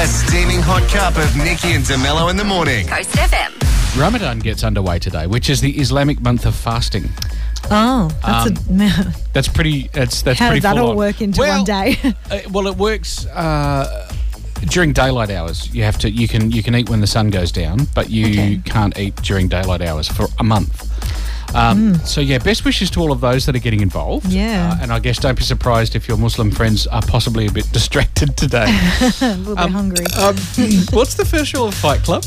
steaming hot cup of Nikki and DeMello in the morning. Coast FM. Ramadan gets underway today, which is the Islamic month of fasting. Oh, That's pretty. That's how pretty does that full all on. work into one day? It works during daylight hours. You have to. You can eat when the sun goes down, but you can't eat during daylight hours for a month. So best wishes to all of those that are getting involved. Yeah. And I guess don't be surprised if your Muslim friends are possibly a bit distracted today. A little bit hungry. What's the first rule of Fight Club?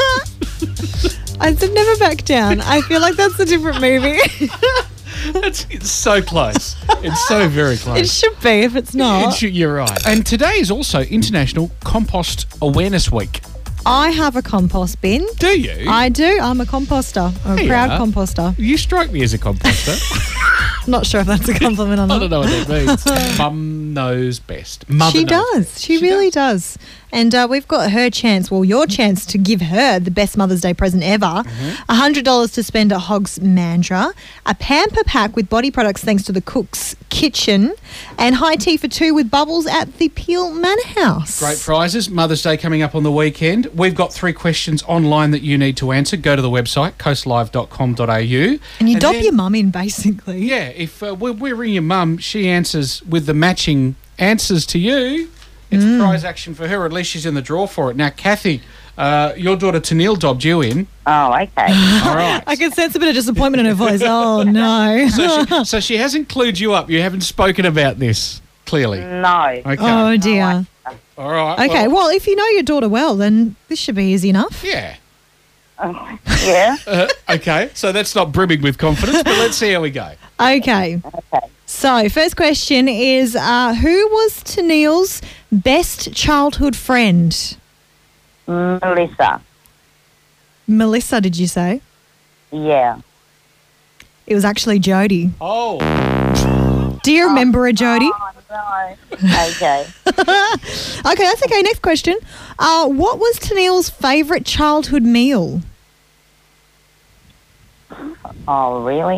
I said never back down. I feel like that's a different movie. It's so close. It's so very close. It should be if it's not. You're right. And today is also International Compost Awareness Week. I have a compost bin. Do you? I do. I'm a composter. I'm a proud composter. You strike me as a composter. I'm not sure if that's a compliment or not. I don't know what that means. Mum knows best. Mother She knows does. best. She really does. And we've got her chance, your chance to give her the best Mother's Day present ever. $100 to spend at Hogs Mandra, a pamper pack with body products thanks to the Cook's Kitchen, and high tea for two with bubbles at the Peel Manor House. Great prizes. Mother's Day coming up on the weekend. We've got 3 questions online that you need to answer. Go to the website, coastlive.com.au. And you dob your mum in, basically. Yeah, if we ring your mum, she answers with the matching answers to you. It's a prize action for her. At least she's in the draw for it. Now, Kathy, your daughter Tennille dobbed you in. Oh, okay. All right. I can sense a bit of disappointment in her voice. Oh, no. So she hasn't clued you up. You haven't spoken about this, clearly. No. Okay. Oh, dear. All right. Okay, well, if you know your daughter well, then this should be easy enough. Yeah. Yeah. Okay, so that's not brimming with confidence, but let's see how we go. Okay. Okay. So, first question is, who was Tennille's best childhood friend? Melissa. Melissa, did you say? Yeah. It was actually Jodie. Oh. Do you remember her, Jodie? Oh, no. Okay. Okay, that's okay. Next question. What was Tennille's favourite childhood meal? Oh, really?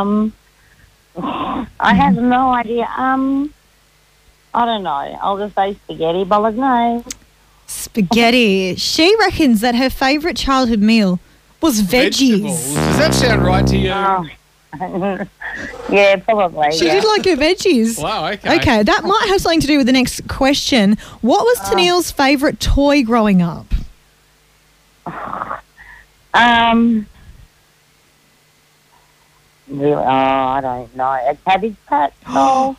I have no idea. I don't know. I'll just say spaghetti bolognese. Spaghetti. She reckons that her favourite childhood meal was veggies. Vegetables. Does that sound right to you? Oh. Yeah, probably. She did like her veggies. Wow, okay. Okay, that might have something to do with the next question. What was Tennille's favourite toy growing up? Really? Oh, I don't know. A Cabbage Patch doll?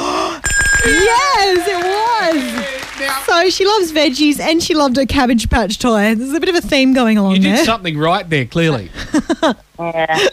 Yes, it was. So she loves veggies and she loved a Cabbage Patch toy. There's a bit of a theme going along You there. did something right there, clearly. Yeah.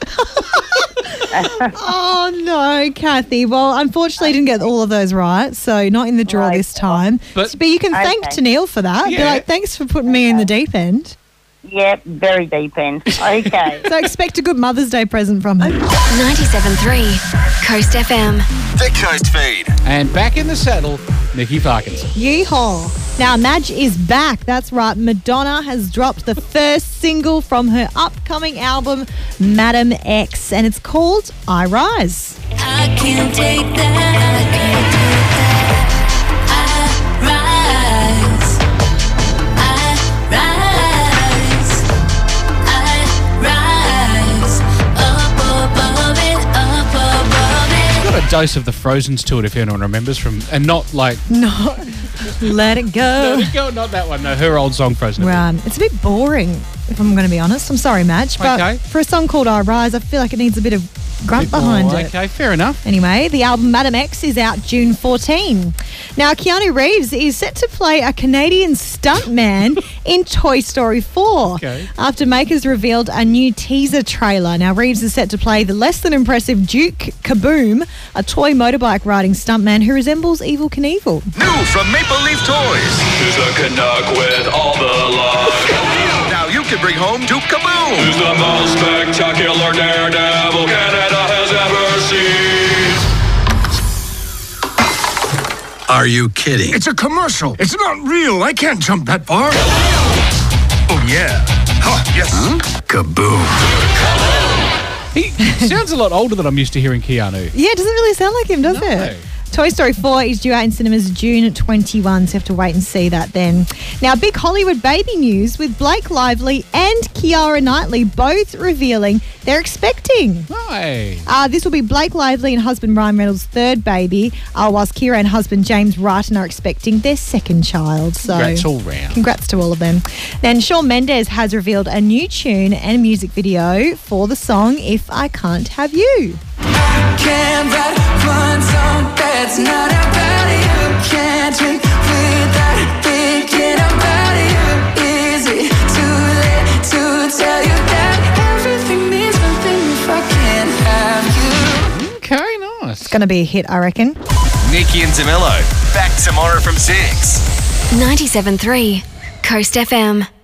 Oh, no, Kathy. Well, unfortunately, you didn't get all of those right, so not in the draw this time. But- But you can thank Okay. Tennille for that. Be Yeah. like, thanks for putting me in the deep end. Yep, very deep end. Okay. So expect a good Mother's Day present from her. 97.3 Coast FM. The Coast Feed. And back in the saddle, Nikki Parkinson. Yeehaw. Now, Madge is back. That's right. Madonna has dropped the first single from her upcoming album, Madam X, and it's called I Rise. I can't take that, I can't take that. I rise, up above it. Got a dose of the Frozens to it, if anyone remembers, and not like... No, let it go. Not that one, no, her old song, Frozen. It's a bit boring, if I'm going to be honest. I'm sorry, Madge, but Okay. for a song called I Rise, I feel like it needs a bit of grunt behind it. Okay, fair enough. Anyway, the album Madam X is out June 14. Now, Keanu Reeves is set to play a Canadian stuntman in Toy Story 4 Okay. after makers revealed a new teaser trailer. Now, Reeves is set to play the less than impressive Duke Kaboom, a toy motorbike riding stuntman who resembles Evel Knievel. New from Maple Leaf Toys. Who's a Canuck with all the luck? Now you can bring home Duke Kaboom. Who's the most spectacular daredevil Canada has ever seen? Are you kidding? It's a commercial. It's not real. I can't jump that far. Oh, yeah. Huh, yes. Kaboom. He sounds a lot older than I'm used to hearing Keanu. Yeah, it doesn't really sound like him, does No. it? Toy Story 4 is due out in cinemas June 21, so you have to wait and see that then. Now, big Hollywood baby news with Blake Lively and Keira Knightley both revealing they're expecting. Hey. This will be Blake Lively and husband Ryan Reynolds' third baby, whilst Keira and husband James Wrighton are expecting their second child. So Congrats all round. Congrats to all of them. Then Shawn Mendes has revealed a new tune and music video for the song If I Can't Have You. Can't write one song that's not about you. Can't drink without thinking about you. Is it too late to tell you that everything means nothing if I can't have you? Okay, nice. It's going to be a hit, I reckon. Nikki and DeMello. Back tomorrow from 6. 97.3 Coast FM.